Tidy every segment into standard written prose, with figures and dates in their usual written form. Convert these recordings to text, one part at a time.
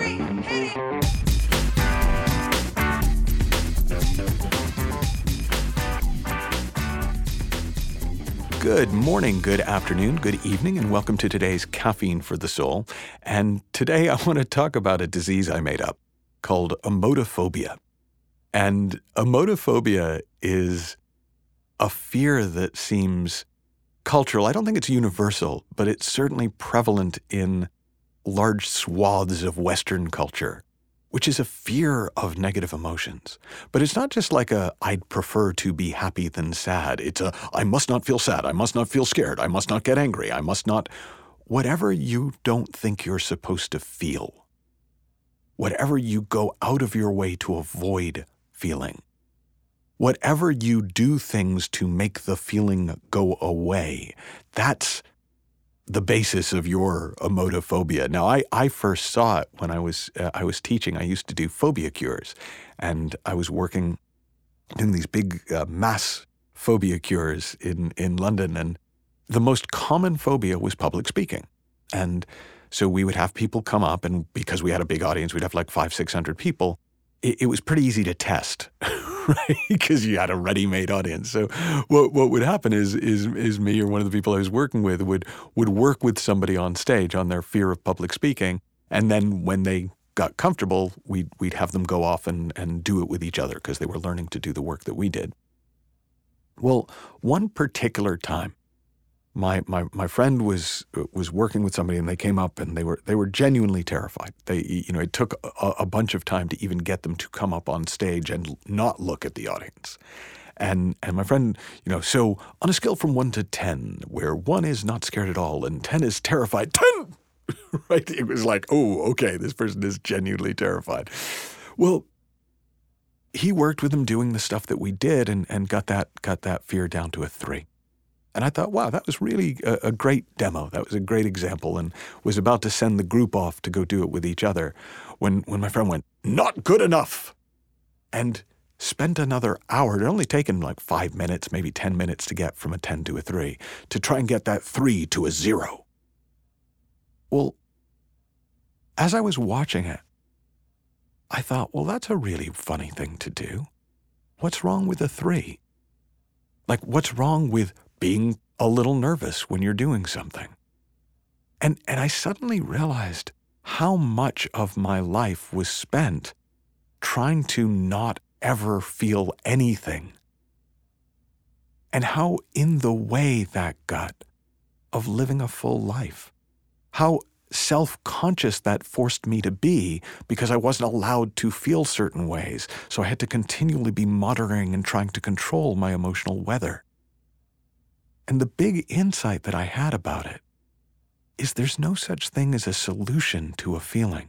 3, hit it! Good morning, good afternoon, good evening, and welcome to today's Caffeine for the Soul. And today I want to talk about a disease I made up called omotophobia. And omotophobia is a fear that seems cultural. I don't think it's universal, but it's certainly prevalent in large swaths of Western culture, which is a fear of negative emotions. But it's not just like I'd prefer to be happy than sad. It's I must not feel sad. I must not feel scared. I must not get angry. I must not, whatever you don't think you're supposed to feel, whatever you go out of your way to avoid feeling, whatever you do things to make the feeling go away, that's the basis of your omotophobia. Now, I first saw it when I was teaching. I used to do phobia cures, and I was working in these big mass phobia cures in London, and the most common phobia was public speaking. And so we would have people come up, and because we had a big audience, we'd have like 500-600 people. It was pretty easy to test, right? Because you had a ready-made audience. So what would happen is me or one of the people I was working with would work with somebody on stage on their fear of public speaking, and then when they got comfortable, we'd have them go off and do it with each other because they were learning to do the work that we did. Well, one particular time, my friend was working with somebody, and they came up and they were genuinely terrified. It took a bunch of time to even get them to come up on stage and not look at the audience. And my friend, so on a scale from 1 to 10, where 1 is not scared at all and 10 is terrified, 10, right? It was like, oh, okay, this person is genuinely terrified. Well, he worked with them doing the stuff that we did and got that fear down to a 3. And I thought, wow, that was really a great demo. That was a great example, and was about to send the group off to go do it with each other when my friend went, not good enough, and spent another hour. It had only taken like 5 minutes, maybe 10 minutes to get from a 10 to a 3, to try and get that 3 to a 0. Well, as I was watching it, I thought, well, that's a really funny thing to do. What's wrong with a 3? Like, what's wrong with being a little nervous when you're doing something? And I suddenly realized how much of my life was spent trying to not ever feel anything, and how in the way that got of living a full life, how self-conscious that forced me to be because I wasn't allowed to feel certain ways, so I had to continually be monitoring and trying to control my emotional weather. And the big insight that I had about it is there's no such thing as a solution to a feeling.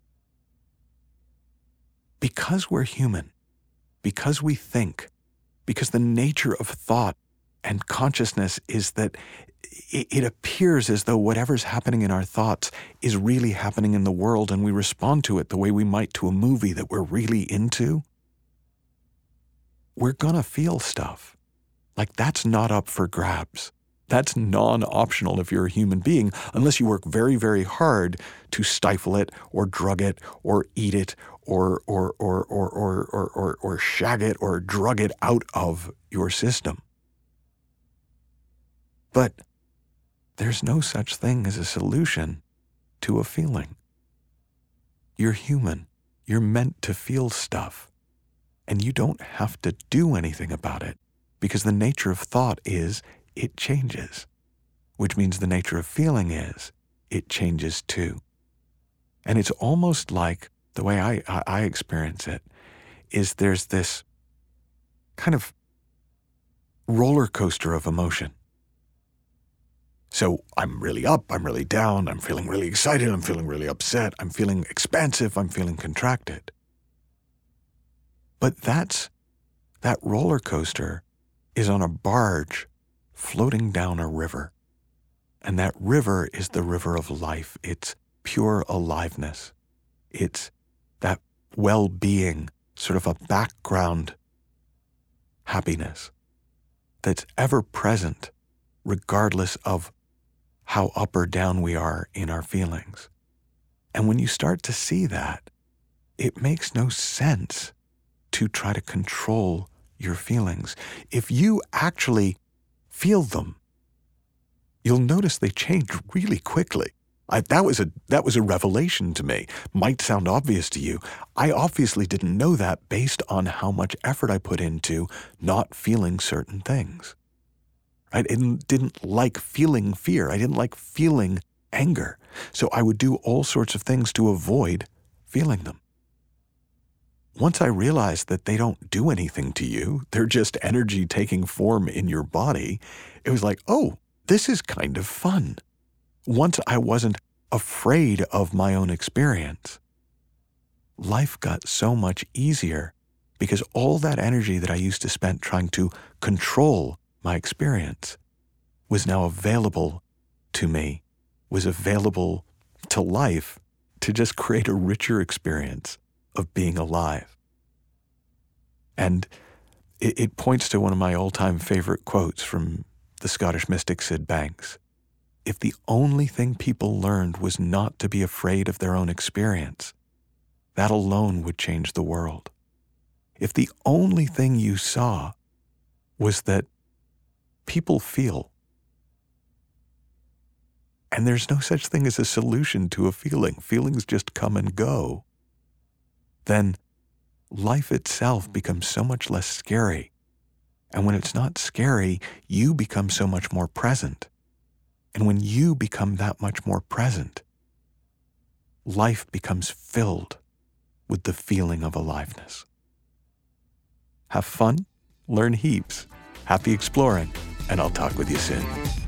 Because we're human, because we think, because the nature of thought and consciousness is that it appears as though whatever's happening in our thoughts is really happening in the world, and we respond to it the way we might to a movie that we're really into, we're gonna feel stuff. Like, that's not up for grabs. That's non-optional if you're a human being, unless you work very, very hard to stifle it or drug it or eat it or shag it or drug it out of your system. But there's no such thing as a solution to a feeling. You're human. You're meant to feel stuff. And you don't have to do anything about it, because the nature of thought is it changes, which means the nature of feeling is it changes too. And it's almost like, the way I experience it, is there's this kind of roller coaster of emotion. So I'm really up, I'm really down, I'm feeling really excited, I'm feeling really upset, I'm feeling expansive, I'm feeling contracted. But that roller coaster is on a barge floating down a river. And that river is the river of life. It's pure aliveness. It's that well-being, sort of a background happiness that's ever present regardless of how up or down we are in our feelings. And when you start to see that, it makes no sense to try to control your feelings. If you actually feel them, you'll notice they change really quickly. That was a revelation to me. Might sound obvious to you. I obviously didn't know that based on how much effort I put into not feeling certain things. I didn't like feeling fear. I didn't like feeling anger. So I would do all sorts of things to avoid feeling them. Once I realized that they don't do anything to you, they're just energy taking form in your body, it was like, oh, this is kind of fun. Once I wasn't afraid of my own experience, life got so much easier because all that energy that I used to spend trying to control my experience was now available to me, was available to life to just create a richer experience of being alive. And it points to one of my all-time favorite quotes from the Scottish mystic Sid Banks. If the only thing people learned was not to be afraid of their own experience, that alone would change the world. If the only thing you saw was that people feel, and there's no such thing as a solution to a feeling, feelings just come and go, then life itself becomes so much less scary. And when it's not scary, you become so much more present. And when you become that much more present, life becomes filled with the feeling of aliveness. Have fun, learn heaps, happy exploring, and I'll talk with you soon.